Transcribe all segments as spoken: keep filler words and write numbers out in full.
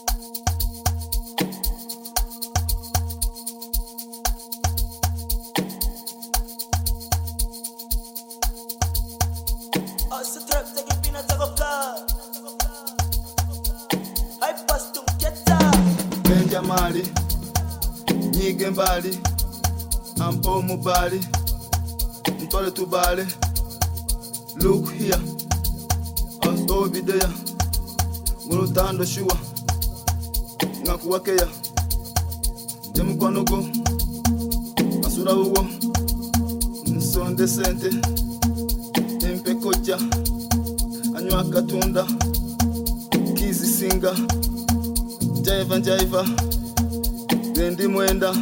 Benja mali, nyige mbali, ampo mubali, mtole tubali. Look here, us over there. Ngurutando shua, ngakuwakeya. Jemu kwa nugo, asura uwo, nsonde sente, empe koja, anywa katunda, kizi singa, jaiva jaiva, zendi mwenda.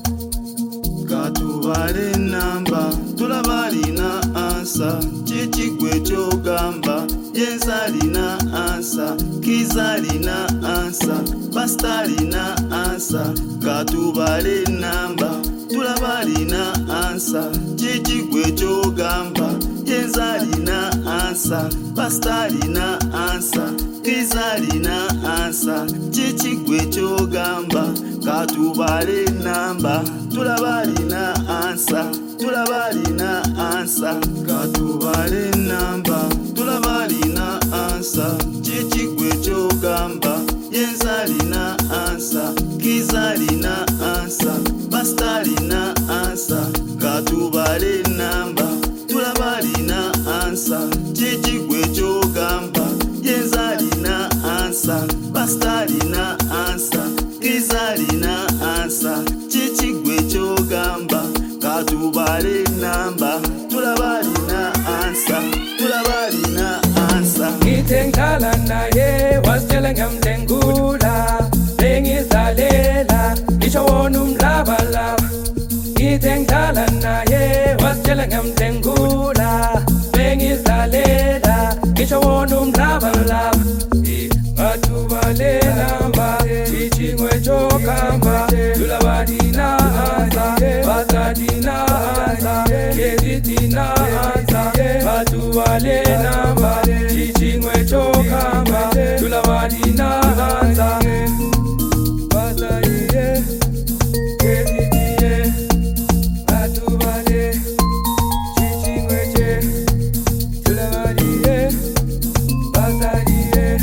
Katubale namba, tulabali na ansa, chichi kwecho gamba, jenzali na ansa, kizali na ansa, bastali na ansa. Katubale namba, tulabali na ansa, chichi kwecho gamba, jenzali na ansa, bastali na ansa, kizali na ansa, chichi kwecho gamba. Katubale namba, tulabali na ansa, tulabali na ansa. Katubale namba, tulabali na ansa, chichi kwecho gamba, yenzali na ansa, kizali na ansa, bastali na ansa. Katubale namba, tulabali na ansa, chichi kwecho gamba, yenzali na ansa, bastali na ansa, kizali na ansa, chichi kwecho gamba. Katubale namba, tulabali na ansa, tulabali na ansa. Ngitengala naye wasitshela ngamdengula, bengizalela ngisho wona umlabalaba. Ngitengala naye wasitshela ngamdengula, bengizalela ngisho wona umlabalaba. Katubale namba, chichi kwecho gamba, tulabali na ansa, bastali na ansa, kizali na ansa. Katubale namba, chichi kwecho gamba, tulabali na ansa, bastali kizali. Katubale chichi kweche, tulabali bastali.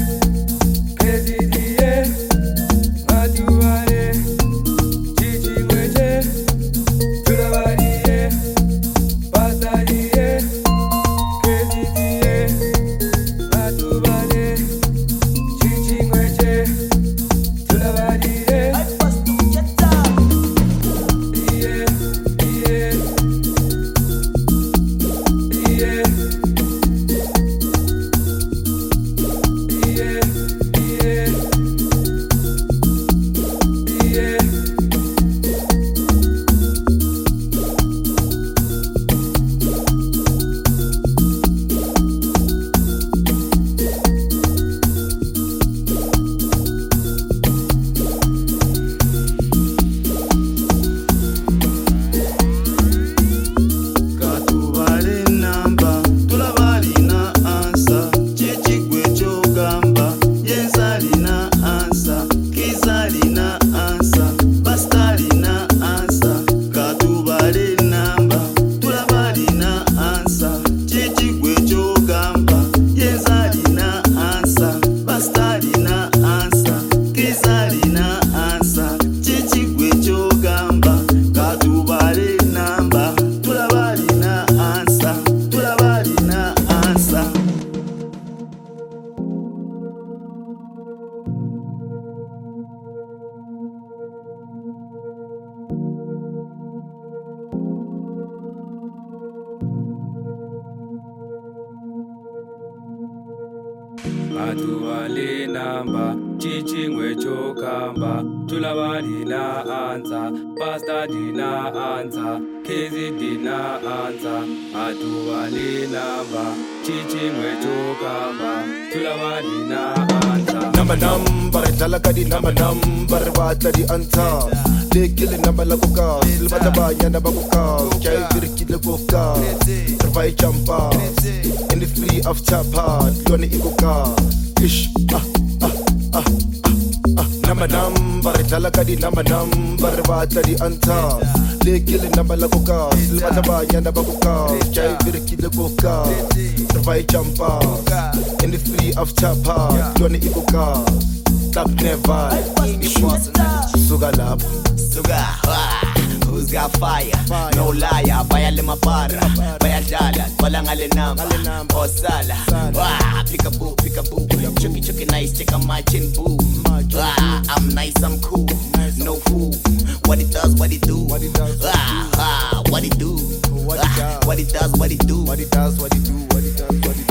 Katubale namba, chichi kwecho gamba, tulabali na ansa, bastali na ansa, kizali na ansa. Katubale namba, chichi kwecho gamba, tulabali na ansa. Number number, talakadi number number, watadi anta. Lekile number la kuka, silbata ba yana ba kuka, chai virki le kuka, terbai champa. In the free of chapa, loni ikuka. Ish, ah, ah, ah, ah, ah. nama number Talaka di nama number Bata di anta Lekile nama lagu kas Limata banyak nama ku kas Jai virki lagu kas Terbaik campa In the free of chapa Johnny ibu kas Tak never Suga lap Suga Who's got fire? No liar Bayal lima para Bayal jalan Walang alinama O sala Wah, peekaboo, peekaboo Chucky, chucky nice Check out my chin boo Ah, I'm nice, I'm cool No fool What it does, what it do Ah, ah, what it do Ah, what it does, what it do What it does, what it do, what it does, what it do